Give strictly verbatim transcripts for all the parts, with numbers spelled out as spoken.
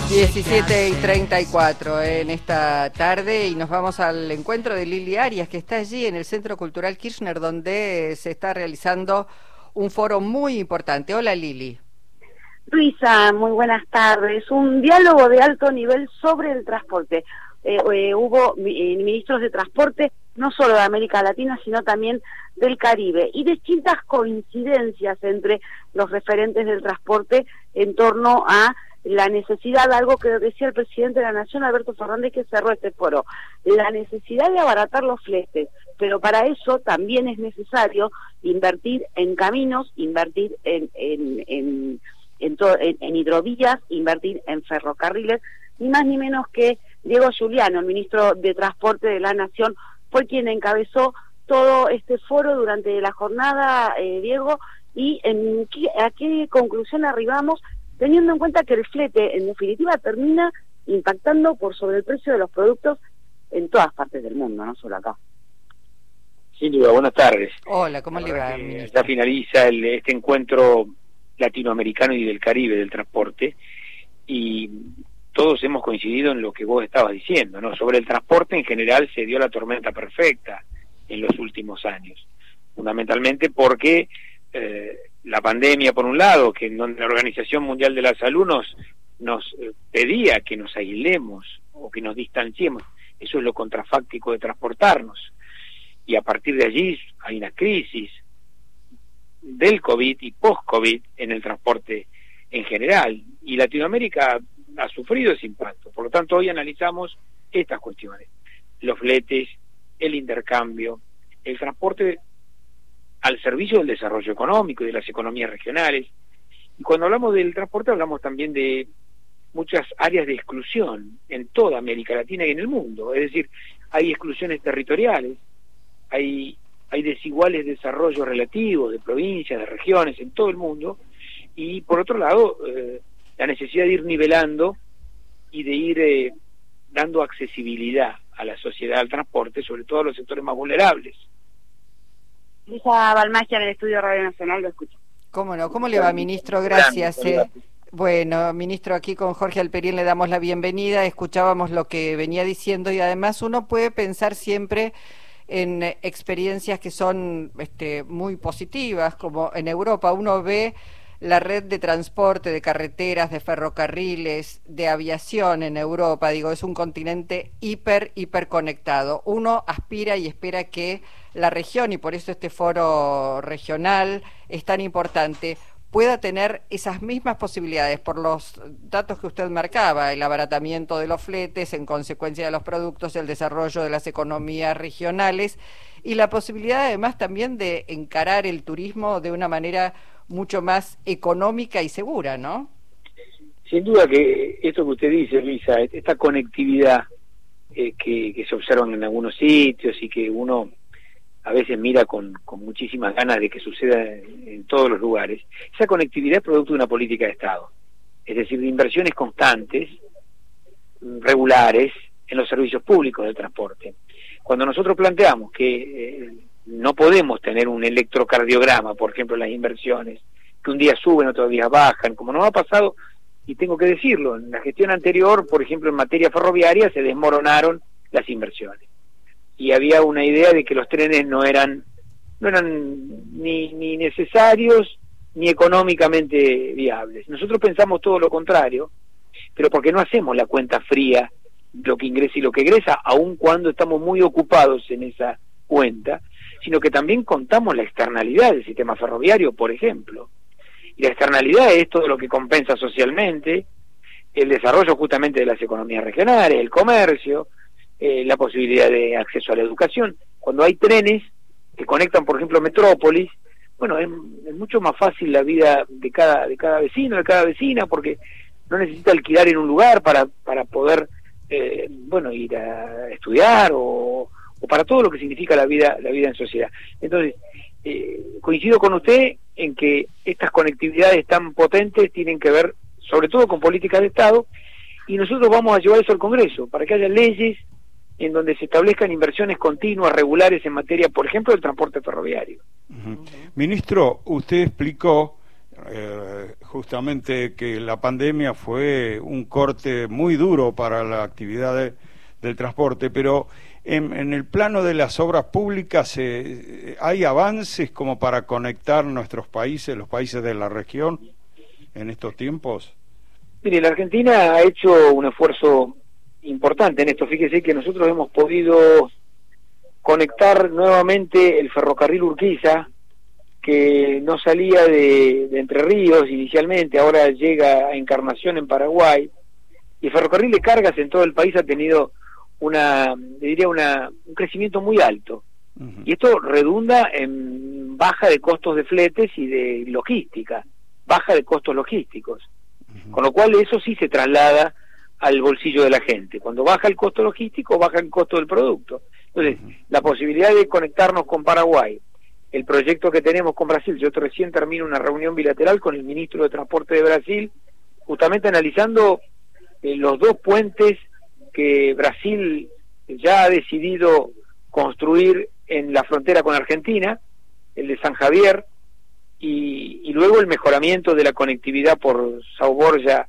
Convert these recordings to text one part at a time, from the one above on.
diecisiete y treinta y cuatro en esta tarde y nos vamos al encuentro de Lili Arias, que está allí en el Centro Cultural Kirchner, donde se está realizando un foro muy importante. Hola, Lili. Luisa, muy buenas tardes. Un diálogo de alto nivel sobre el transporte. Eh, eh, hubo eh, ministros de transporte, no solo de América Latina, sino también del Caribe, y distintas coincidencias entre los referentes del transporte en torno a la necesidad, algo que decía el presidente de la Nación, Alberto Fernández, que cerró este foro, la necesidad de abaratar los fletes, pero para eso también es necesario invertir en caminos, invertir en en en, en, to, en, en hidrovías, invertir en ferrocarriles, ni más ni menos que Diego Giuliano, el ministro de Transporte de la Nación, fue quien encabezó todo este foro durante la jornada, eh, Diego, y en qué, a qué conclusión arribamos, teniendo en cuenta que el flete, en definitiva, termina impactando por sobre el precio de los productos en todas partes del mundo, no solo acá. Sin duda, buenas tardes. Hola, ¿cómo le va, ministro? Ya finaliza el, este encuentro latinoamericano y del Caribe del transporte, y todos hemos coincidido en lo que vos estabas diciendo, ¿no? Sobre el transporte en general se dio la tormenta perfecta en los últimos años, fundamentalmente porque eh, la pandemia, por un lado, que en donde la Organización Mundial de la Salud nos, nos eh, pedía que nos aislemos o que nos distanciemos, eso es lo contrafáctico de transportarnos, y a partir de allí hay una crisis del COVID y post-COVID en el transporte en general, y Latinoamérica ha sufrido ese impacto. Por lo tanto, hoy analizamos estas cuestiones: los fletes, el intercambio, el transporte al servicio del desarrollo económico y de las economías regionales. Y cuando hablamos del transporte hablamos también de muchas áreas de exclusión en toda América Latina y en el mundo. Es decir, hay exclusiones territoriales, hay, hay desiguales desarrollos relativos de provincias, de regiones en todo el mundo, y por otro lado, eh, la necesidad de ir nivelando y de ir eh, dando accesibilidad a la sociedad al transporte, sobre todo a los sectores más vulnerables. Luisa Balmagia, en el Estudio Radio Nacional, lo escucho. ¿Cómo no? ¿Cómo le va, ministro? Gracias. Eh. Bueno, ministro, aquí con Jorge Alperín le damos la bienvenida. Escuchábamos lo que venía diciendo y además uno puede pensar siempre en experiencias que son este, muy positivas, como en Europa uno ve la red de transporte, de carreteras, de ferrocarriles, de aviación en Europa. Digo, es un continente hiper, hiper conectado. Uno aspira y espera que la región, y por eso este foro regional es tan importante, pueda tener esas mismas posibilidades por los datos que usted marcaba, el abaratamiento de los fletes en consecuencia de los productos, el desarrollo de las economías regionales y la posibilidad además también de encarar el turismo de una manera mucho más económica y segura, ¿no? Sin duda que esto que usted dice, Luisa, esta conectividad eh, que, que se observan en algunos sitios y que uno a veces mira con, con muchísimas ganas de que suceda en, en todos los lugares, esa conectividad es producto de una política de Estado, es decir, de inversiones constantes, regulares, en los servicios públicos del transporte. Cuando nosotros planteamos que eh, no podemos tener un electrocardiograma, por ejemplo, en las inversiones, que un día suben, otros días bajan, como nos ha pasado, y tengo que decirlo, en la gestión anterior, por ejemplo, en materia ferroviaria, se desmoronaron las inversiones. Y había una idea de que los trenes no eran no eran ni, ni necesarios ni económicamente viables. Nosotros pensamos todo lo contrario, pero porque no hacemos la cuenta fría, lo que ingresa y lo que egresa, aun cuando estamos muy ocupados en esa cuenta, sino que también contamos la externalidad del sistema ferroviario, por ejemplo. Y la externalidad es todo lo que compensa socialmente, el desarrollo justamente de las economías regionales, el comercio, eh, la posibilidad de acceso a la educación. Cuando hay trenes que conectan, por ejemplo, metrópolis, bueno, es, es mucho más fácil la vida de cada de cada vecino, de cada vecina, porque no necesita alquilar en un lugar para, para poder, eh, bueno, ir a estudiar o... o para todo lo que significa la vida la vida en sociedad. Entonces, eh, coincido con usted en que estas conectividades tan potentes tienen que ver sobre todo con políticas de Estado, y nosotros vamos a llevar eso al Congreso, para que haya leyes en donde se establezcan inversiones continuas, regulares en materia, por ejemplo, del transporte ferroviario. Uh-huh. Ministro, usted explicó eh, justamente que la pandemia fue un corte muy duro para la actividad de, del transporte, pero en, en el plano de las obras públicas eh, ¿hay avances como para conectar nuestros países, los países de la región, en estos tiempos? Mire, la Argentina ha hecho un esfuerzo importante en esto. Fíjese que nosotros hemos podido conectar nuevamente el ferrocarril Urquiza, que no salía de, de Entre Ríos inicialmente, ahora llega a Encarnación en Paraguay, y el ferrocarril de cargas en todo el país ha tenido una, diría una, un crecimiento muy alto. Uh-huh. Y esto redunda en baja de costos de fletes y de logística, baja de costos logísticos. Uh-huh. Con lo cual eso sí se traslada al bolsillo de la gente. Cuando baja el costo logístico, baja el costo del producto. Entonces, uh-huh. la posibilidad de conectarnos con Paraguay, el proyecto que tenemos con Brasil, yo recién termino una reunión bilateral con el ministro de Transporte de Brasil, justamente analizando eh, los dos puentes que Brasil ya ha decidido construir en la frontera con Argentina, el de San Javier, y, y luego el mejoramiento de la conectividad por Sao Borja,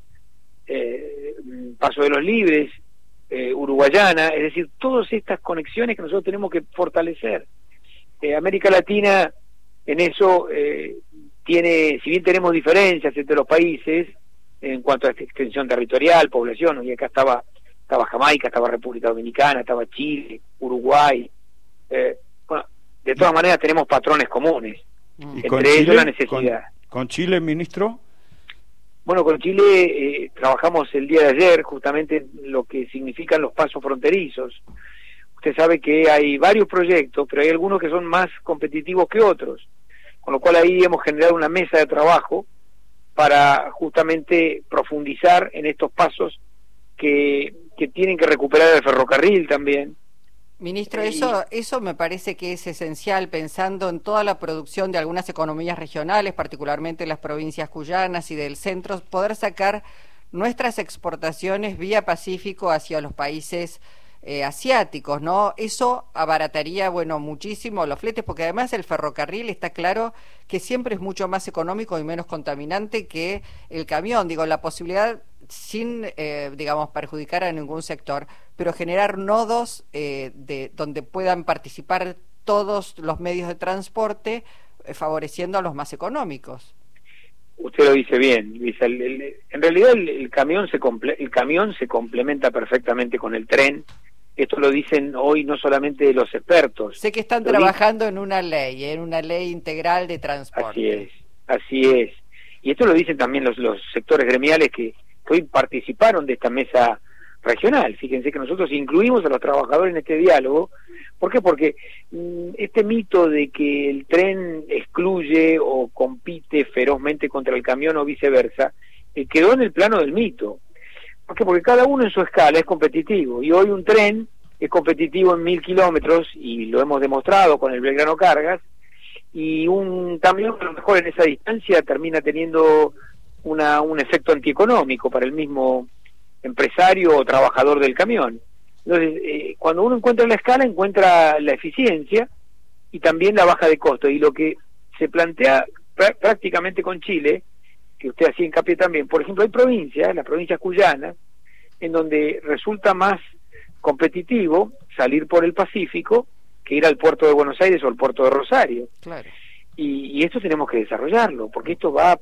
eh, Paso de los Libres, eh, Uruguayana, es decir, todas estas conexiones que nosotros tenemos que fortalecer. Eh, América Latina en eso eh, tiene, si bien tenemos diferencias entre los países en cuanto a extensión territorial, población, y acá estaba estaba Jamaica, estaba República Dominicana, estaba Chile, Uruguay, eh, bueno, de todas maneras tenemos patrones comunes, ¿Y entre con ellos Chile, la necesidad. Con, con Chile, ministro? Bueno, con Chile eh, trabajamos el día de ayer justamente lo que significan los pasos fronterizos. Usted sabe que hay varios proyectos, pero hay algunos que son más competitivos que otros, con lo cual ahí hemos generado una mesa de trabajo para justamente profundizar en estos pasos que, que tienen que recuperar el ferrocarril también. Ministro, eso, eso me parece que es esencial, pensando en toda la producción de algunas economías regionales, particularmente las provincias cuyanas y del centro, poder sacar nuestras exportaciones vía Pacífico hacia los países Eh, asiáticos, ¿no? Eso abarataría, bueno, muchísimo los fletes, porque además el ferrocarril está claro que siempre es mucho más económico y menos contaminante que el camión. Digo, la posibilidad, sin, eh, digamos, perjudicar a ningún sector, pero generar nodos eh, de donde puedan participar todos los medios de transporte, eh, favoreciendo a los más económicos. Usted lo dice bien, Luisa. El, el, en realidad el, el camión se comple el camión se complementa perfectamente con el tren. Esto lo dicen hoy no solamente los expertos. Sé que están trabajando en una ley, en una ley integral de transporte. Así es, así es. Y esto lo dicen también los, los sectores gremiales que, que hoy participaron de esta mesa regional. Fíjense que nosotros incluimos a los trabajadores en este diálogo. ¿Por qué? Porque mmm, este mito de que el tren excluye o compite ferozmente contra el camión o viceversa, eh, quedó en el plano del mito. ¿Por qué? Porque cada uno en su escala es competitivo, y hoy un tren es competitivo en mil kilómetros, y lo hemos demostrado con el Belgrano Cargas, y un camión a lo mejor en esa distancia termina teniendo una, un efecto antieconómico para el mismo empresario o trabajador del camión. Entonces, eh, cuando uno encuentra la escala, encuentra la eficiencia y también la baja de costo. Y lo que se plantea pr prácticamente con Chile, que usted hacía hincapié también, por ejemplo, hay provincias, las provincias cuyanas, en donde resulta más competitivo salir por el Pacífico que ir al puerto de Buenos Aires o al puerto de Rosario. Claro. Y, y esto tenemos que desarrollarlo, porque esto va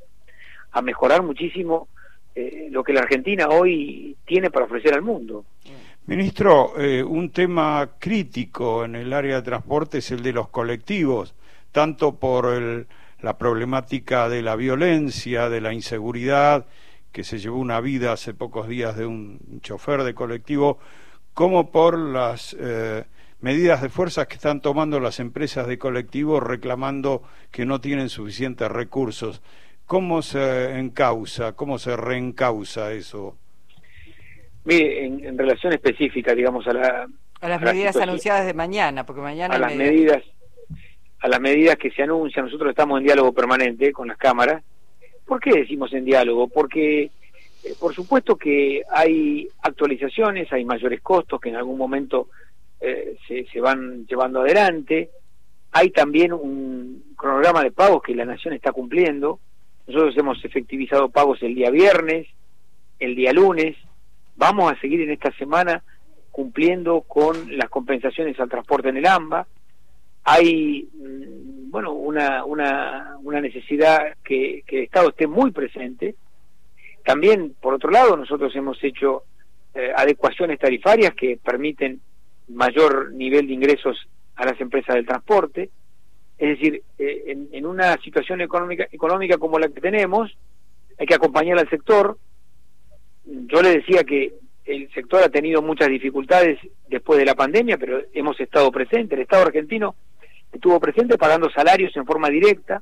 a mejorar muchísimo eh, lo que la Argentina hoy tiene para ofrecer al mundo. Ministro, eh, un tema crítico en el área de transporte es el de los colectivos, tanto por el, la problemática de la violencia, de la inseguridad, que se llevó una vida hace pocos días de un chofer de colectivo, como por las eh, medidas de fuerza que están tomando las empresas de colectivos reclamando que no tienen suficientes recursos. ¿Cómo se encausa, cómo se reencausa eso? Mire, en, en relación específica, digamos, a la... A las a medidas la anunciadas de mañana, porque mañana... A las medidas, a las medidas que se anuncian, nosotros estamos en diálogo permanente con las cámaras. ¿Por qué decimos en diálogo? Porque, eh, por supuesto que hay actualizaciones, hay mayores costos que en algún momento eh, se, se van llevando adelante. Hay también un cronograma de pagos que la Nación está cumpliendo. Nosotros hemos efectivizado pagos el día viernes, el día lunes, vamos a seguir en esta semana cumpliendo con las compensaciones al transporte en el AMBA. Hay, bueno, una, una, una necesidad que, que el Estado esté muy presente. También, por otro lado, nosotros hemos hecho eh, adecuaciones tarifarias que permiten mayor nivel de ingresos a las empresas del transporte. Es decir, eh, en, en una situación económica, económica como la que tenemos, hay que acompañar al sector. Yo le decía que el sector ha tenido muchas dificultades después de la pandemia, pero hemos estado presentes. El Estado argentino estuvo presente pagando salarios en forma directa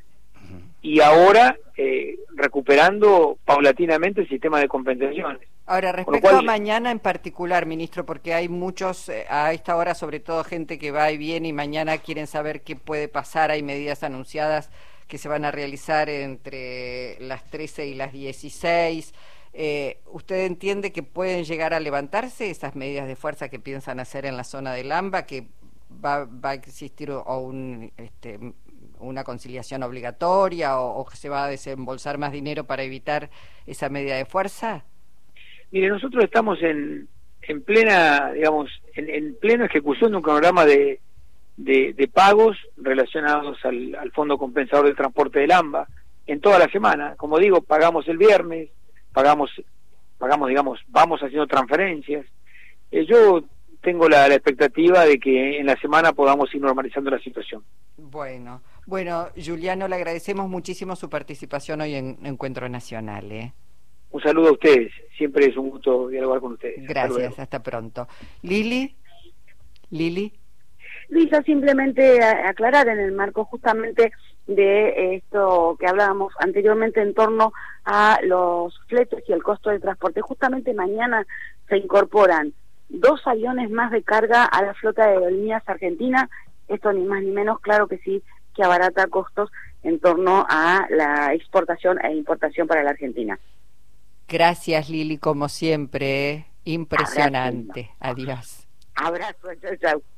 y ahora eh, recuperando paulatinamente el sistema de compensaciones. Ahora, respecto cual, a mañana en particular, ministro, porque hay muchos, eh, a esta hora sobre todo gente que va y viene y mañana quieren saber qué puede pasar, hay medidas anunciadas que se van a realizar entre las trece y las dieciséis. Eh, ¿Usted entiende que pueden llegar a levantarse esas medidas de fuerza que piensan hacer en la zona del AMBA, que va, va a existir o un, este, una conciliación obligatoria o, o que se va a desembolsar más dinero para evitar esa medida de fuerza? Mire, nosotros estamos en, en plena, digamos, en, en plena ejecución de un cronograma de, de, de pagos relacionados al, al Fondo Compensador del Transporte del AMBA en toda la semana. Como digo, pagamos el viernes, pagamos, pagamos, digamos, vamos haciendo transferencias. Eh, yo tengo la, la expectativa de que en la semana podamos ir normalizando la situación. Bueno, bueno, Juliano, le agradecemos muchísimo su participación hoy en Encuentro Nacional, ¿eh? Un saludo a ustedes, siempre es un gusto dialogar con ustedes. Gracias, hasta, hasta pronto. Lili, Lili. Luisa, simplemente aclarar en el marco justamente de esto que hablábamos anteriormente en torno a los fletes y el costo del transporte. Justamente mañana se incorporan dos aviones más de carga a la flota de aerolíneas argentina. Esto ni más ni menos, claro que sí, que abarata costos en torno a la exportación e importación para la Argentina. Gracias, Lili, como siempre, impresionante. Adiós. Abrazo, chau, chau.